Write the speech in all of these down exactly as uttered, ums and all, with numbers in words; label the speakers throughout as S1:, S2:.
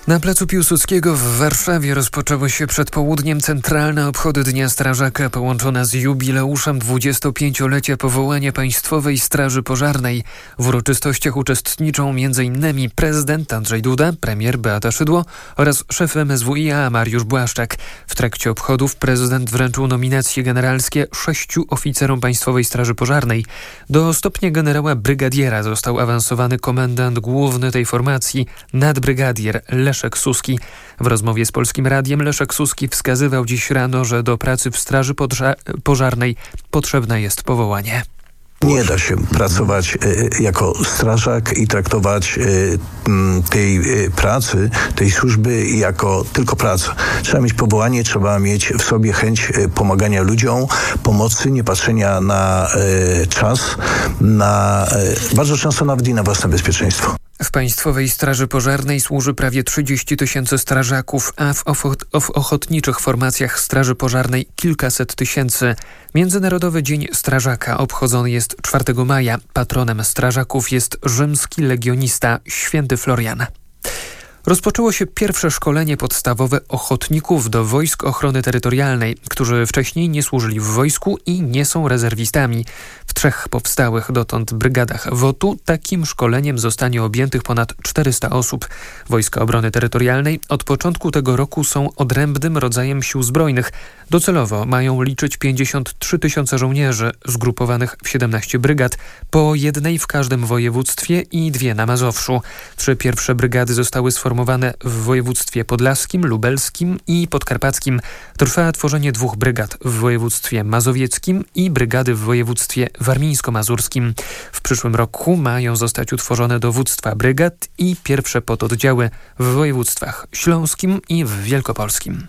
S1: Na placu Piłsudskiego w Warszawie rozpoczęły się przed południem centralne obchody Dnia Strażaka połączone z jubileuszem dwudziestopięciolecia powołania Państwowej Straży Pożarnej. W uroczystościach uczestniczą między innymi prezydent Andrzej Duda, premier Beata Szydło oraz szef M S W i A Mariusz Błaszczak. W trakcie obchodów prezydent wręczył nominacje generalskie sześciu oficerom Państwowej Straży Pożarnej. Do stopnia generała brygadiera został awansowany komendant główny tej formacji, nadbrygadier Leszek Suski. W rozmowie z Polskim Radiem Leszek Suski wskazywał dziś rano, że do pracy w Straży Pożarnej potrzebne jest powołanie.
S2: Nie da się pracować y, jako strażak i traktować y, tej y, pracy, tej służby jako tylko pracę. Trzeba mieć powołanie, trzeba mieć w sobie chęć y, pomagania ludziom, pomocy, nie patrzenia na y, czas, na y, bardzo często nawet i na własne bezpieczeństwo.
S1: W Państwowej Straży Pożarnej służy prawie trzydzieści tysięcy strażaków, a w, ofo- w ochotniczych formacjach Straży Pożarnej kilkaset tysięcy. Międzynarodowy Dzień Strażaka obchodzony jest czwartego maja. Patronem strażaków jest rzymski legionista święty Florian. Rozpoczęło się pierwsze szkolenie podstawowe ochotników do Wojsk Ochrony Terytorialnej, którzy wcześniej nie służyli w wojsku i nie są rezerwistami. W trzech powstałych dotąd brygadach W O T-u takim szkoleniem zostanie objętych ponad czterysta osób. Wojska Obrony Terytorialnej od początku tego roku są odrębnym rodzajem sił zbrojnych. Docelowo mają liczyć pięćdziesiąt trzy tysiące żołnierzy zgrupowanych w siedemnaście brygad, po jednej w każdym województwie i dwie na Mazowszu. Trzy pierwsze brygady zostały sformowane w województwie podlaskim, lubelskim i podkarpackim. Trwa tworzenie dwóch brygad w województwie mazowieckim i brygady w województwie warmińsko-mazurskim. W przyszłym roku mają zostać utworzone dowództwa brygad i pierwsze pododdziały w województwach śląskim i w wielkopolskim.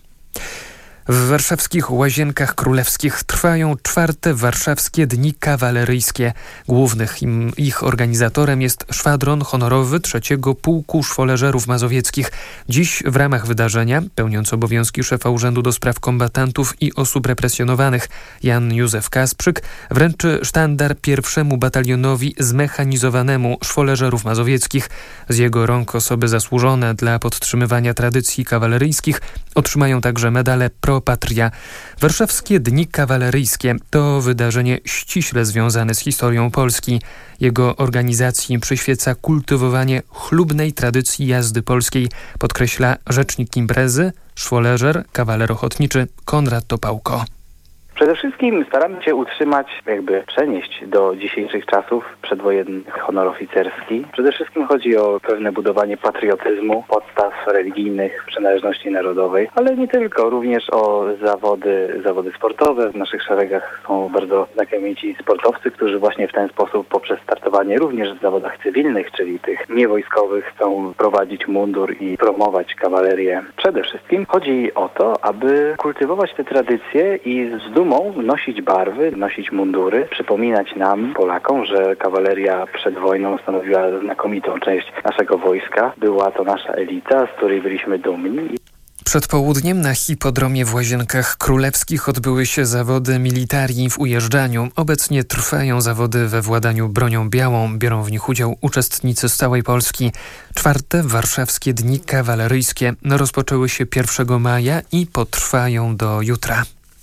S1: W warszawskich Łazienkach Królewskich trwają czwarte warszawskie Dni Kawaleryjskie. Głównych im, ich organizatorem jest szwadron honorowy trzeciego Pułku Szwoleżerów Mazowieckich. Dziś w ramach wydarzenia, pełniąc obowiązki szefa Urzędu do Spraw Kombatantów i Osób Represjonowanych, Jan Józef Kasprzyk wręczy sztandar pierwszemu batalionowi zmechanizowanemu Szwoleżerów Mazowieckich. Z jego rąk osoby zasłużone dla podtrzymywania tradycji kawaleryjskich otrzymają także medale Pro Patria. Warszawskie Dni Kawaleryjskie to wydarzenie ściśle związane z historią Polski. Jego organizacji przyświeca kultywowanie chlubnej tradycji jazdy polskiej, podkreśla rzecznik imprezy, szwoleżer, kawaler ochotniczy Konrad Topałko.
S3: Przede wszystkim staramy się utrzymać, jakby przenieść do dzisiejszych czasów przedwojenny honor oficerski. Przede wszystkim chodzi o pewne budowanie patriotyzmu, podstaw religijnych, przynależności narodowej, ale nie tylko, również o zawody, zawody sportowe. W naszych szeregach są bardzo znakomici sportowcy, którzy właśnie w ten sposób poprzez startowanie również w zawodach cywilnych, czyli tych niewojskowych, chcą prowadzić mundur i promować kawalerię. Przede wszystkim chodzi o to, aby kultywować te tradycje i z dumą nosić barwy, nosić mundury, przypominać nam, Polakom, że kawaleria przed wojną stanowiła znakomitą część naszego wojska. Była to nasza elita, z której byliśmy dumni.
S1: Przed południem na hipodromie w Łazienkach Królewskich odbyły się zawody militarii w ujeżdżaniu. Obecnie trwają zawody we władaniu bronią białą. Biorą w nich udział uczestnicy z całej Polski. Czwarte warszawskie Dni Kawaleryjskie rozpoczęły się pierwszego maja i potrwają do jutra.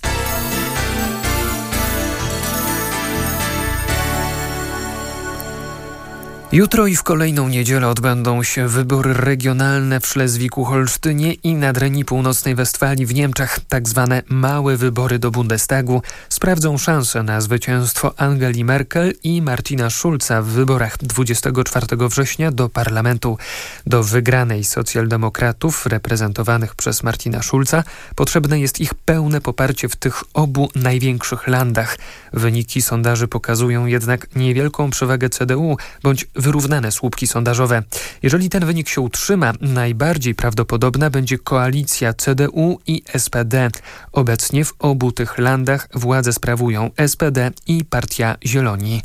S1: Jutro i w kolejną niedzielę odbędą się wybory regionalne w Szlezwiku-Holsztynie i na Dreni Północnej Westfalii w Niemczech. Tak zwane małe wybory do Bundestagu sprawdzą szansę na zwycięstwo Angeli Merkel i Martina Schulza w wyborach dwudziestego czwartego września do parlamentu. Do wygranej socjaldemokratów reprezentowanych przez Martina Schulza potrzebne jest ich pełne poparcie w tych obu największych landach. Wyniki sondaży pokazują jednak niewielką przewagę C D U bądź wyrównane słupki sondażowe. Jeżeli ten wynik się utrzyma, najbardziej prawdopodobna będzie koalicja C D U i S P D. Obecnie w obu tych landach władzę sprawują S P D i Partia Zieloni.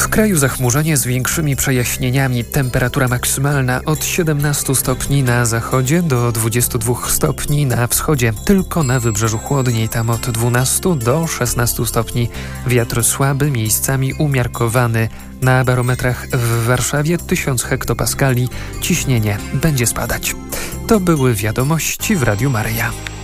S1: W kraju zachmurzenie z większymi przejaśnieniami. Temperatura maksymalna od siedemnastu stopni na zachodzie do dwudziestu dwóch stopni na wschodzie. Tylko na wybrzeżu chłodniej, tam od dwunastu do szesnastu stopni. Wiatr słaby, miejscami umiarkowany. Na barometrach w Warszawie tysiąc hektopaskali. Ciśnienie będzie spadać. To były wiadomości w Radiu Maryja.